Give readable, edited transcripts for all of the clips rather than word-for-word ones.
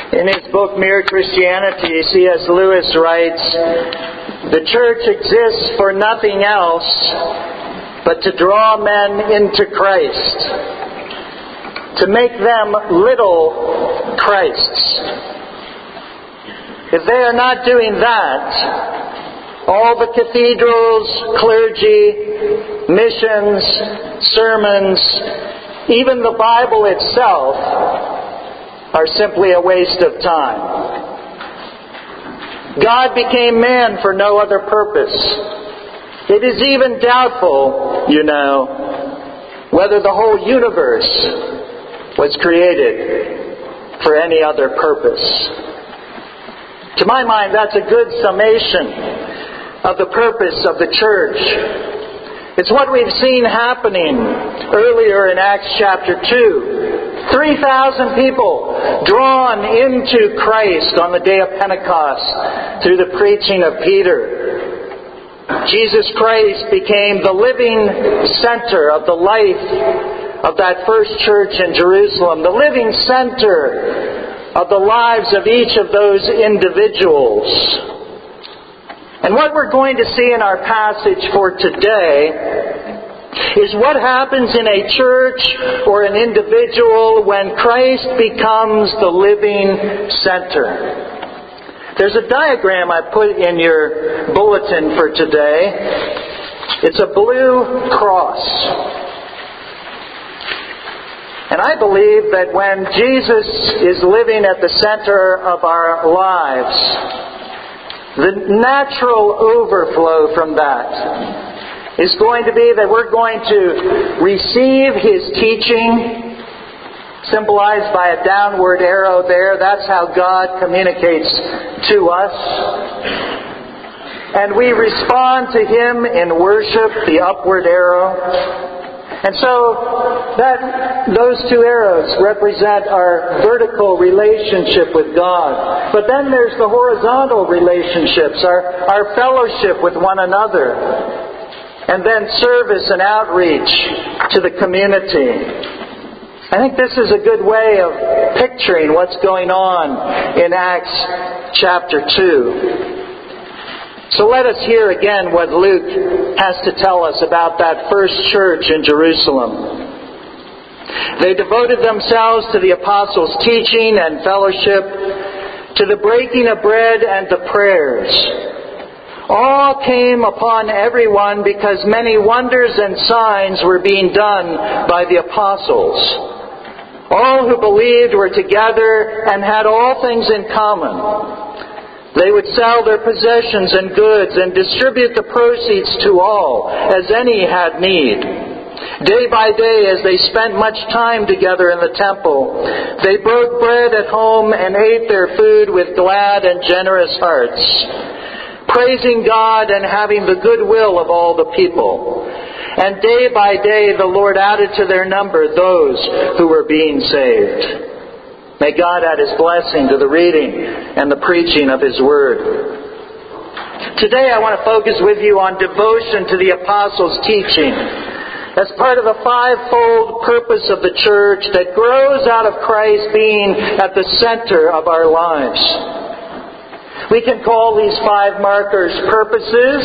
In his book, Mere Christianity, C.S. Lewis writes, "The church exists for nothing else but to draw men into Christ, to make them little Christs. If they are not doing that, all the cathedrals, clergy, missions, sermons, even the Bible itself are simply a waste of time. God became man for no other purpose. It is even doubtful, whether the whole universe was created for any other purpose." To my mind, that's a good summation of the purpose of the church. It's what we've seen happening earlier in Acts chapter 2. 3,000 people drawn into Christ on the day of Pentecost through the preaching of Peter. Jesus Christ became the living center of the life of that first church in Jerusalem, the living center of the lives of each of those individuals. And what we're going to see in our passage for today is what happens in a church or an individual when Christ becomes the living center. There's a diagram I put in your bulletin for today. It's a blue cross. And I believe that when Jesus is living at the center of our lives, the natural overflow from that is going to be that we're going to receive His teaching, symbolized by a downward arrow there. That's how God communicates to us. And we respond to Him in worship, the upward arrow. And so those two arrows represent our vertical relationship with God. But then there's the horizontal relationships, our fellowship with one another. And then service and outreach to the community. I think this is a good way of picturing what's going on in Acts chapter 2. So let us hear again what Luke has to tell us about that first church in Jerusalem. They devoted themselves to the apostles' teaching and fellowship, to the breaking of bread and the prayers. All came upon everyone because many wonders and signs were being done by the apostles. All who believed were together and had all things in common. They would sell their possessions and goods and distribute the proceeds to all, as any had need. Day by day, as they spent much time together in the temple, they broke bread at home and ate their food with glad and generous hearts, praising God and having the goodwill of all the people. And day by day, the Lord added to their number those who were being saved. May God add His blessing to the reading and the preaching of His Word. Today I want to focus with you on devotion to the apostles' teaching as part of the fivefold purpose of the church that grows out of Christ being at the center of our lives. We can call these five markers purposes,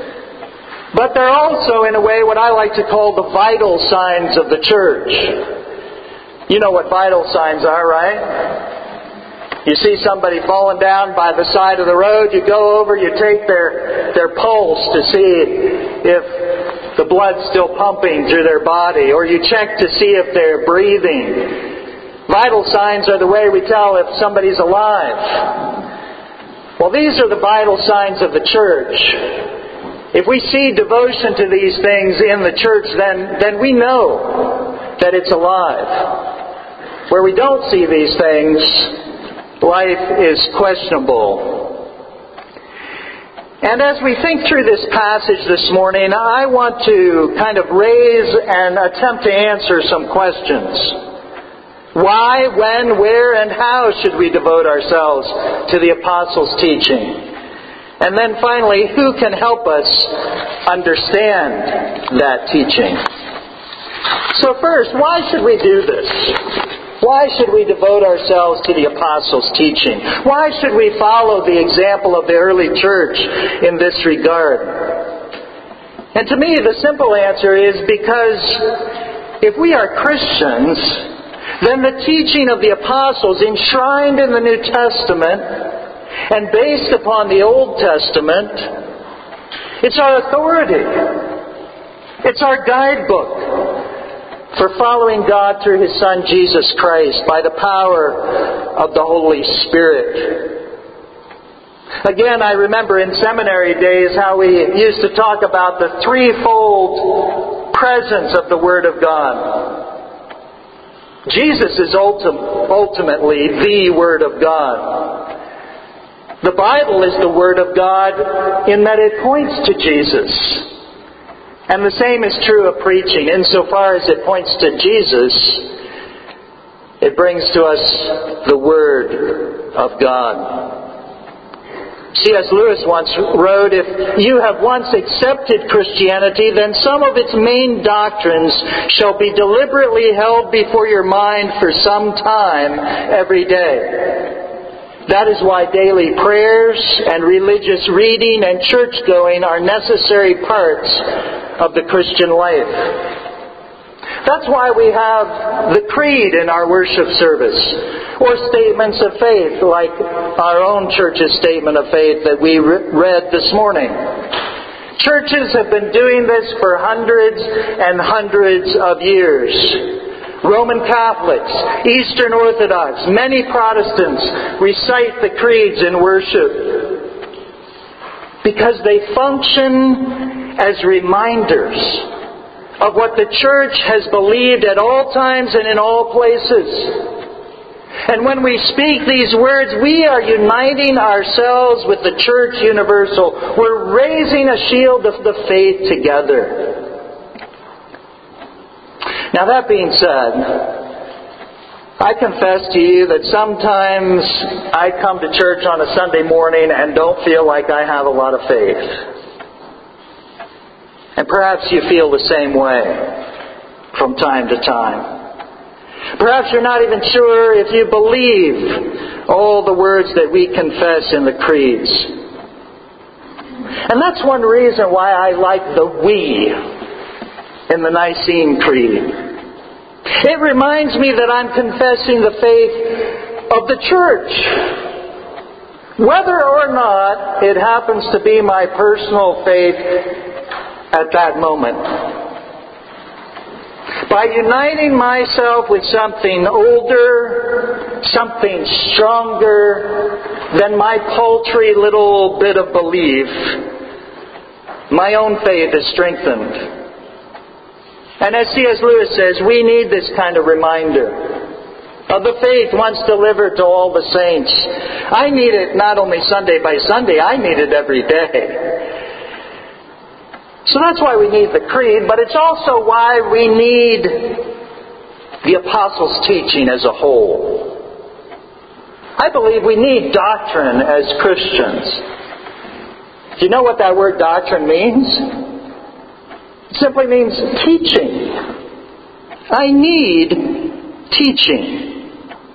but they're also, in a way, what I like to call the vital signs of the church. You know what vital signs are, right? You see somebody falling down by the side of the road, you go over, you take their pulse to see if the blood's still pumping through their body, or you check to see if they're breathing. Vital signs are the way we tell if somebody's alive. Well, these are the vital signs of the church. If we see devotion to these things in the church, then we know that it's alive. Where we don't see these things, life is questionable. And as we think through this passage this morning, I want to kind of raise and attempt to answer some questions. Why, when, where, and how should we devote ourselves to the apostles' teaching? And then finally, who can help us understand that teaching? So first, why should we do this? Why should we devote ourselves to the apostles' teaching? Why should we follow the example of the early church in this regard? And to me, the simple answer is because if we are Christians, then the teaching of the apostles enshrined in the New Testament and based upon the Old Testament, it's our authority. It's our guidebook for following God through His Son Jesus Christ by the power of the Holy Spirit. Again, I remember in seminary days how we used to talk about the threefold presence of the Word of God. Jesus is ultimately the Word of God. The Bible is the Word of God in that it points to Jesus. And the same is true of preaching. Insofar as it points to Jesus, it brings to us the Word of God. C.S. Lewis once wrote, "If you have once accepted Christianity, then some of its main doctrines shall be deliberately held before your mind for some time every day. That is why daily prayers and religious reading and church-going are necessary parts of the Christian life. That's why we have the creed in our worship service, or statements of faith, like our own church's statement of faith that we read this morning. Churches have been doing this for hundreds and hundreds of years. Roman Catholics, Eastern Orthodox, many Protestants recite the creeds in worship because they function as reminders of what the church has believed at all times and in all places. And when we speak these words, we are uniting ourselves with the Church Universal. We're raising a shield of the faith together. Now, that being said, I confess to you that sometimes I come to church on a Sunday morning and don't feel like I have a lot of faith. And perhaps you feel the same way from time to time. Perhaps you're not even sure if you believe all the words that we confess in the creeds. And that's one reason why I like the "we" in the Nicene Creed. It reminds me that I'm confessing the faith of the church, whether or not it happens to be my personal faith at that moment. By uniting myself with something older, something stronger than my paltry little bit of belief, my own faith is strengthened. And as C.S. Lewis says, we need this kind of reminder of the faith once delivered to all the saints. I need it not only Sunday by Sunday, I need it every day. So that's why we need the creed, but it's also why we need the apostles' teaching as a whole. I believe we need doctrine as Christians. Do you know what that word doctrine means? It simply means teaching. I need teaching.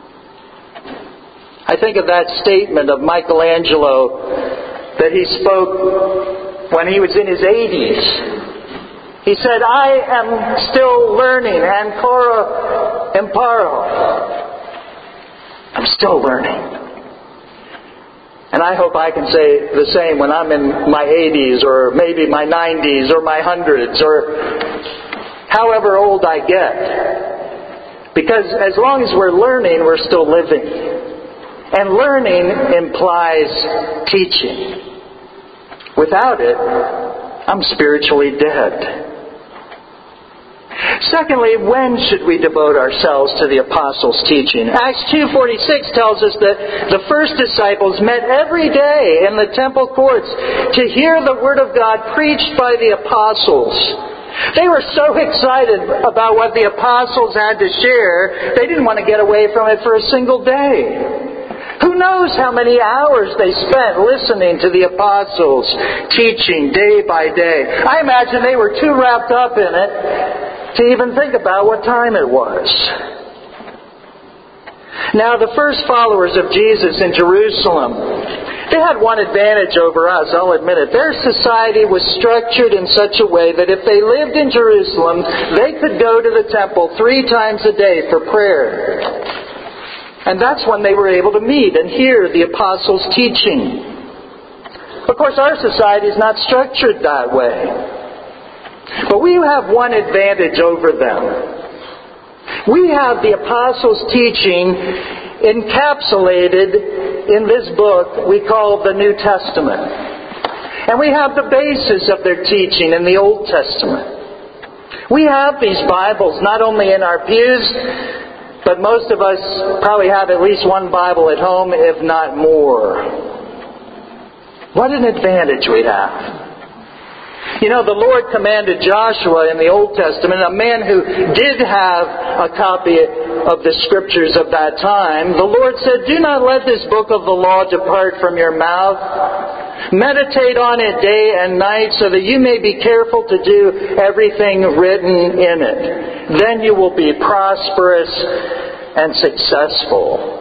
I think of that statement of Michelangelo that he spoke when he was in his 80s. He said, "I am still learning, ancora imparo." I'm still learning. And I hope I can say the same when I'm in my 80s, or maybe my 90s, or my 100s, or however old I get. Because as long as we're learning, we're still living. And learning implies teaching. Without it, I'm spiritually dead. Secondly, when should we devote ourselves to the apostles' teaching? Acts 2:46 tells us that the first disciples met every day in the temple courts to hear the Word of God preached by the apostles. They were so excited about what the apostles had to share, they didn't want to get away from it for a single day. Who knows how many hours they spent listening to the apostles teaching day by day. I imagine they were too wrapped up in it to even think about what time it was. Now, the first followers of Jesus in Jerusalem, they had one advantage over us, I'll admit it. Their society was structured in such a way that if they lived in Jerusalem, they could go to the temple 3 times a day for prayer. And that's when they were able to meet and hear the apostles' teaching. Of course, our society is not structured that way. But we have one advantage over them. We have the apostles' teaching encapsulated in this book we call the New Testament. And we have the basis of their teaching in the Old Testament. We have these Bibles not only in our pews, but most of us probably have at least one Bible at home, if not more. What an advantage we have. You know, the Lord commanded Joshua in the Old Testament, a man who did have a copy of the Scriptures of that time, the Lord said, "Do not let this book of the law depart from your mouth. Meditate on it day and night so that you may be careful to do everything written in it. Then you will be prosperous and successful."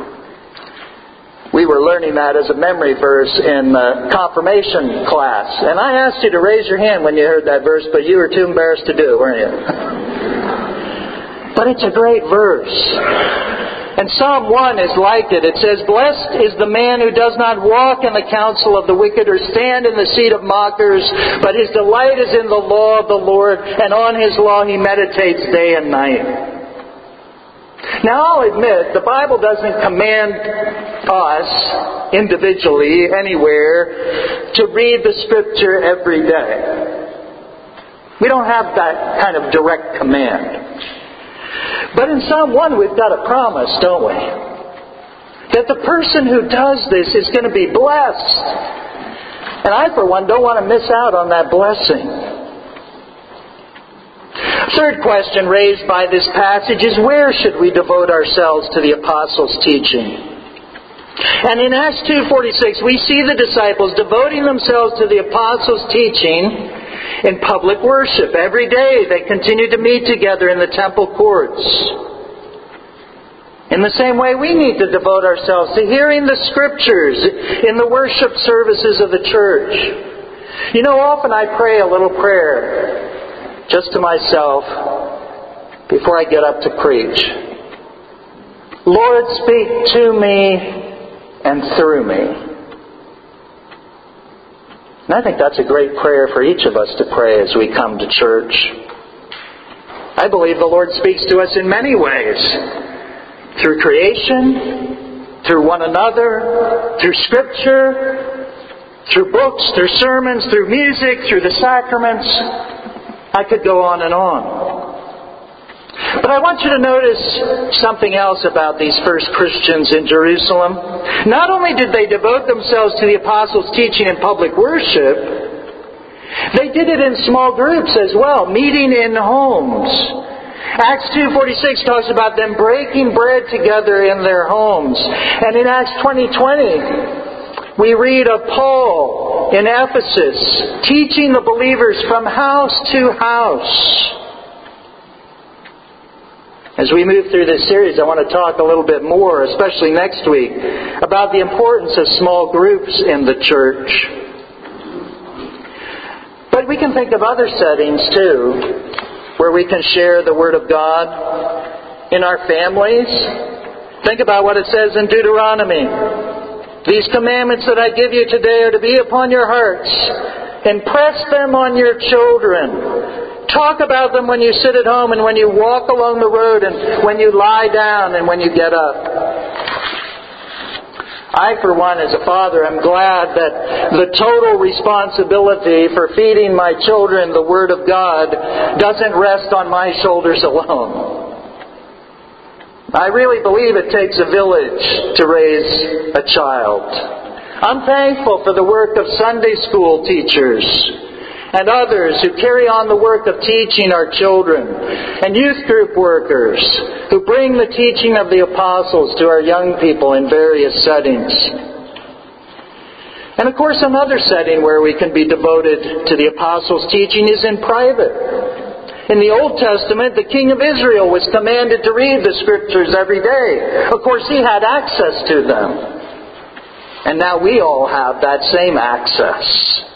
We were learning that as a memory verse in confirmation class. And I asked you to raise your hand when you heard that verse, but you were too embarrassed to do it, weren't you? But it's a great verse. And Psalm 1 is like it. It says, "Blessed is the man who does not walk in the counsel of the wicked or stand in the seat of mockers, but his delight is in the law of the Lord, and on his law he meditates day and night." Now, I'll admit, the Bible doesn't command us individually anywhere to read the Scripture every day. We don't have that kind of direct command. But in Psalm 1 we've got a promise, don't we? That the person who does this is going to be blessed. And I, for one, don't want to miss out on that blessing. Third question raised by this passage is, where should we devote ourselves to the apostles' teaching? And in Acts 2:46 we see the disciples devoting themselves to the apostles' teaching in public worship. Every day they continued to meet together in the temple courts. In the same way, we need to devote ourselves to hearing the Scriptures in the worship services of the church. You know, often I pray a little prayer just to myself before I get up to preach. Lord, speak to me and through me. And I think that's a great prayer for each of us to pray as we come to church. I believe the Lord speaks to us in many ways. Through creation, through one another, through Scripture, through books, through sermons, through music, through the sacraments. I could go on and on. But I want you to notice something else about these first Christians in Jerusalem. Not only did they devote themselves to the apostles' teaching in public worship, they did it in small groups as well, meeting in homes. Acts 2:46 talks about them breaking bread together in their homes. And in Acts 20:20, we read of Paul in Ephesus teaching the believers from house to house. As we move through this series, I want to talk a little bit more, especially next week, about the importance of small groups in the church. But we can think of other settings too, where we can share the Word of God in our families. Think about what it says in Deuteronomy. "These commandments that I give you today are to be upon your hearts. Impress them on your children. Talk about them when you sit at home and when you walk along the road and when you lie down and when you get up." I, for one, as a father, am glad that the total responsibility for feeding my children the Word of God doesn't rest on my shoulders alone. I really believe it takes a village to raise a child. I'm thankful for the work of Sunday school teachers and others who carry on the work of teaching our children, and youth group workers who bring the teaching of the apostles to our young people in various settings. And of course, another setting where we can be devoted to the apostles' teaching is in private. In the Old Testament, the king of Israel was commanded to read the Scriptures every day. Of course, he had access to them. And now we all have that same access.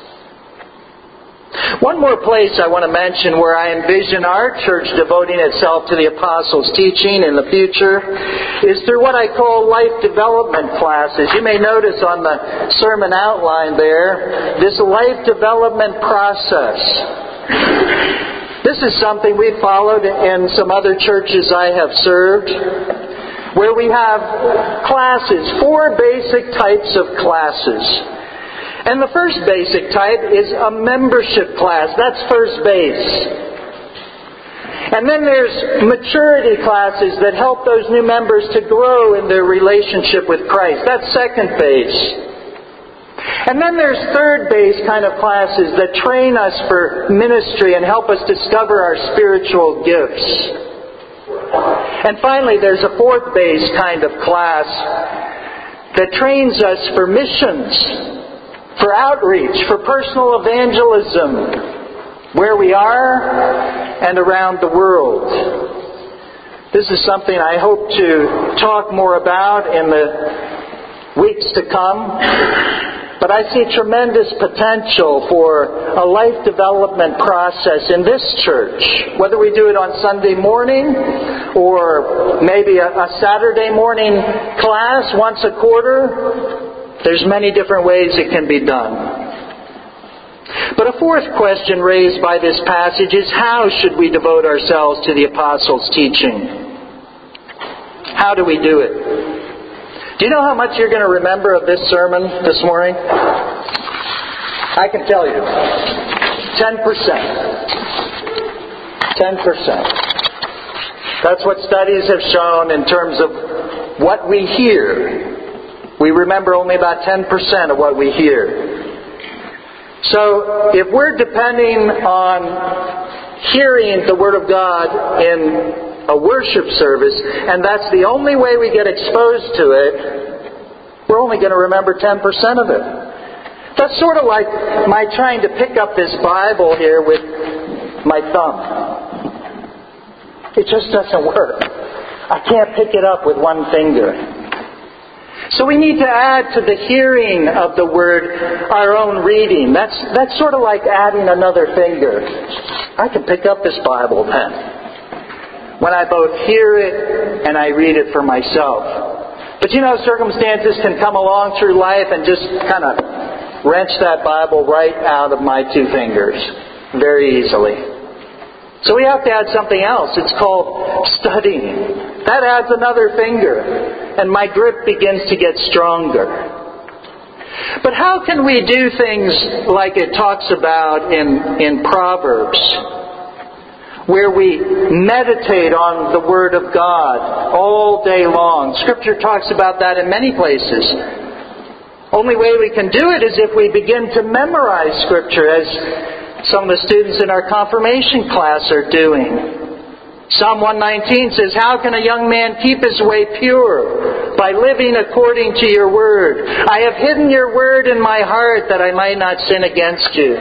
One more place I want to mention where I envision our church devoting itself to the Apostles' teaching in the future is through what I call life development classes. You may notice on the sermon outline there, this life development process. This is something we've followed in some other churches I have served, where we have classes, 4 basic types of classes. And the first basic type is a membership class. That's first base. And then there's maturity classes that help those new members to grow in their relationship with Christ. That's second base. And then there's third base kind of classes that train us for ministry and help us discover our spiritual gifts. And finally, there's a fourth base kind of class that trains us for missions, for outreach, for personal evangelism, where we are and around the world. This is something I hope to talk more about in the weeks to come. But I see tremendous potential for a life development process in this church. Whether we do it on Sunday morning or maybe a Saturday morning class once a quarter, there's many different ways it can be done. But a fourth question raised by this passage is, how should we devote ourselves to the Apostles' teaching? How do we do it? Do you know how much you're going to remember of this sermon this morning? I can tell you. 10%. 10%. That's what studies have shown in terms of what we hear. We remember only about 10% of what we hear. So, if we're depending on hearing the Word of God in a worship service, and that's the only way we get exposed to it, we're only going to remember 10% of it. That's sort of like my trying to pick up this Bible here with my thumb. It just doesn't work. I can't pick it up with one finger. So we need to add to the hearing of the Word our own reading. That's sort of like adding another finger. I can pick up this Bible then, when I both hear it and I read it for myself. But you know, circumstances can come along through life and just kind of wrench that Bible right out of my 2 fingers very easily. So we have to add something else. It's called studying. That adds another finger, and my grip begins to get stronger. But how can we do things like it talks about in Proverbs, where we meditate on the Word of God all day long? Scripture talks about that in many places. Only way we can do it is if we begin to memorize Scripture, as some of the students in our confirmation class are doing. Psalm 119 says, "How can a young man keep his way pure? By living according to your word. I have hidden your word in my heart that I might not sin against you."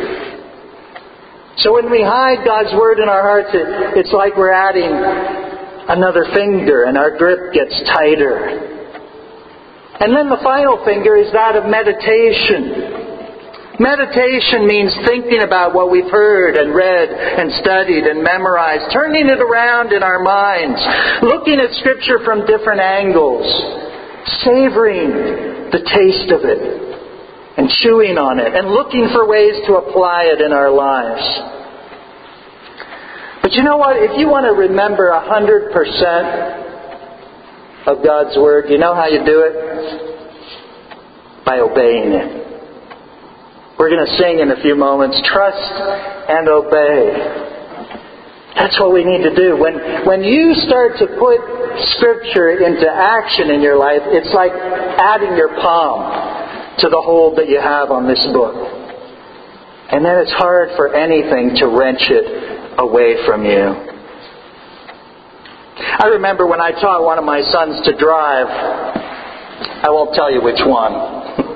So when we hide God's Word in our hearts, it's like we're adding another finger, and our grip gets tighter. And then the final finger is that of meditation. Meditation means thinking about what we've heard and read and studied and memorized, turning it around in our minds, looking at Scripture from different angles, savoring the taste of it, and chewing on it, and looking for ways to apply it in our lives. But you know what? If you want to remember 100% of God's Word, you know how you do it? By obeying it. We're going to sing in a few moments, "Trust and Obey." That's what we need to do. When you start to put Scripture into action in your life, it's like adding your palm to the hold that you have on this book. And then it's hard for anything to wrench it away from you. I remember when I taught one of my sons to drive. I won't tell you which one.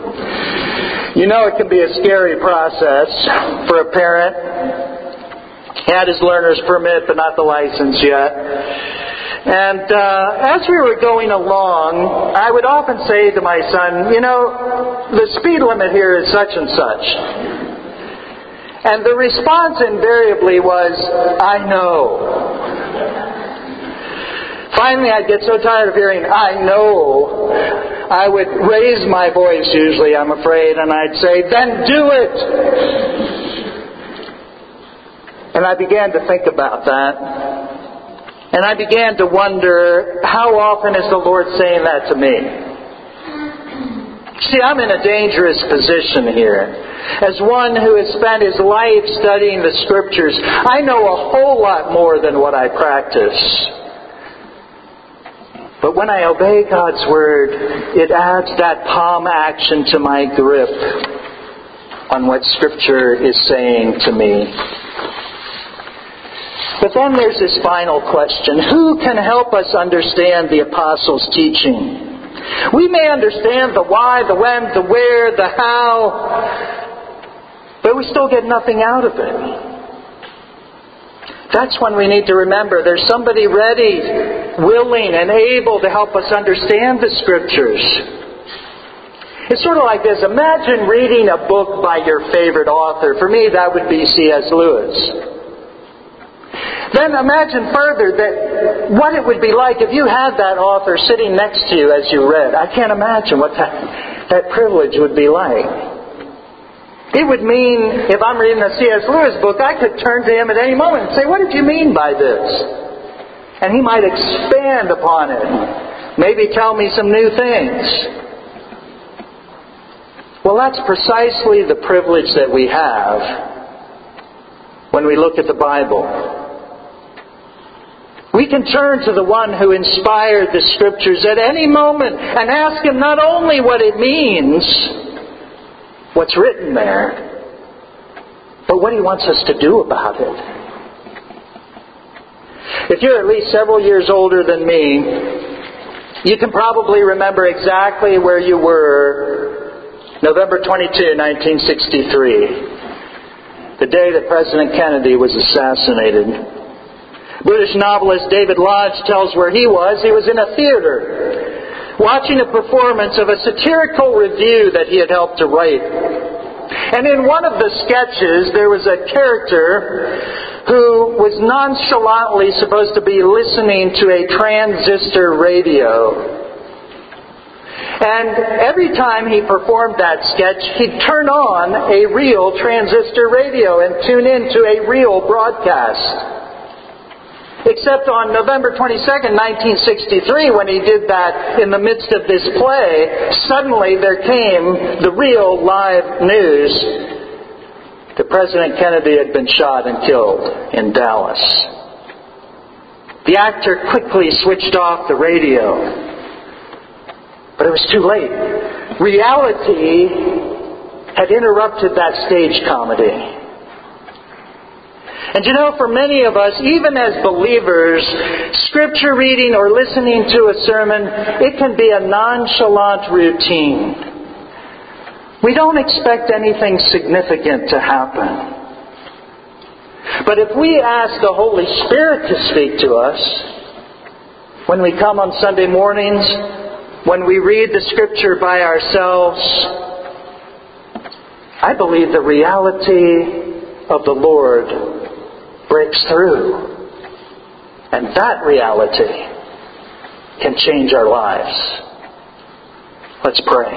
You know, it can be a scary process for a parent. He had his learner's permit, but not the license yet. And as we were going along, I would often say to my son, the speed limit here is such and such. And the response invariably was, I know. Finally, I'd get so tired of hearing, I know, I would raise my voice usually, I'm afraid, and I'd say, then do it! And I began to think about that. And I began to wonder, how often is the Lord saying that to me? See, I'm in a dangerous position here. As one who has spent his life studying the Scriptures, I know a whole lot more than what I practice. But when I obey God's Word, it adds that palm action to my grip on what Scripture is saying to me. But then there's this final question. Who can help us understand the Apostles' teaching? We may understand the why, the when, the where, the how, but we still get nothing out of it. That's when we need to remember there's somebody ready, willing, and able to help us understand the Scriptures. It's sort of like this. Imagine reading a book by your favorite author. For me, that would be C.S. Lewis. Then imagine further that what it would be like if you had that author sitting next to you as you read. I can't imagine what that privilege would be like. It would mean, if I'm reading a C.S. Lewis book, I could turn to him at any moment and say, what did you mean by this? And he might expand upon it. Maybe tell me some new things. Well, that's precisely the privilege that we have when we look at the Bible. We can turn to the one who inspired the Scriptures at any moment and ask Him not only what it means, what's written there, but what He wants us to do about it. If you're at least several years older than me, you can probably remember exactly where you were November 22, 1963, the day that President Kennedy was assassinated. British novelist David Lodge tells where he was. He was in a theater, watching a performance of a satirical review that he had helped to write. And in one of the sketches, there was a character who was nonchalantly supposed to be listening to a transistor radio. And every time he performed that sketch, he'd turn on a real transistor radio and tune into a real broadcast. Except on November 22nd, 1963, when he did that in the midst of this play, suddenly there came the real live news that President Kennedy had been shot and killed in Dallas. The actor quickly switched off the radio, but it was too late. Reality had interrupted that stage comedy. And for many of us, even as believers, Scripture reading or listening to a sermon, it can be a nonchalant routine. We don't expect anything significant to happen. But if we ask the Holy Spirit to speak to us, when we come on Sunday mornings, when we read the Scripture by ourselves, I believe the reality of the Lord breaks through. And that reality can change our lives. Let's pray.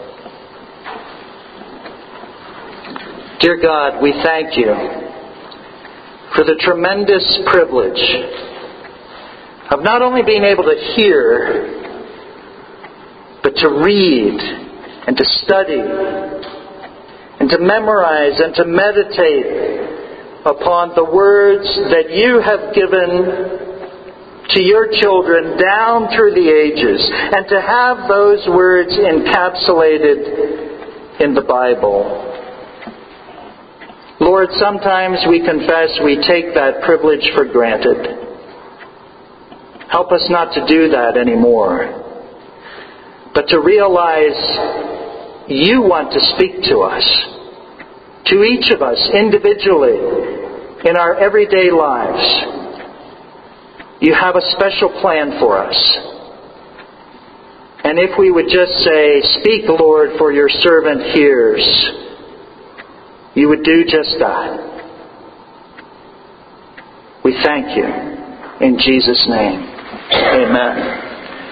Dear God, we thank You for the tremendous privilege of not only being able to hear, but to read and to study and to memorize and to meditate upon the words that You have given to Your children down through the ages, and to have those words encapsulated in the Bible. Lord, sometimes we confess we take that privilege for granted. Help us not to do that anymore, but to realize You want to speak to us, to each of us individually, in our everyday lives. You have a special plan for us. And if we would just say, "Speak, Lord, for your servant hears," you would do just that. We thank you. In Jesus' name, amen.